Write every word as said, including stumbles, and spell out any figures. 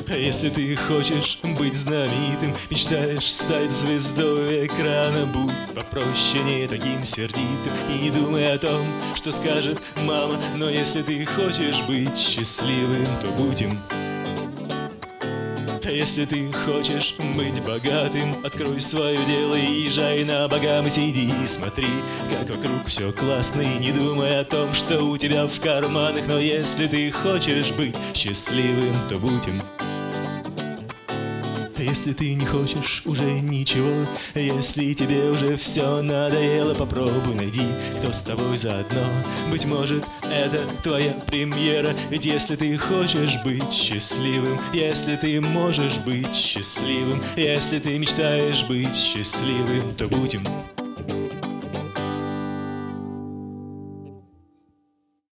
Если ты хочешь быть знаменитым, мечтаешь стать звездой экрана, будь попроще, не таким сердитым и не думай о том, что скажет мама. Но если ты хочешь быть счастливым, то будь им. Если ты хочешь быть богатым, открой свое дело и езжай на Багамы, сиди и смотри, как вокруг все классно, и не думай о том, что у тебя в карманах. Но если ты хочешь быть счастливым, то будь им. Если ты не хочешь уже ничего, если тебе уже все надоело, попробуй найди, кто с тобой заодно. Быть может, это твоя премьера. Ведь если ты хочешь быть счастливым, если ты можешь быть счастливым, если ты мечтаешь быть счастливым, то будь им.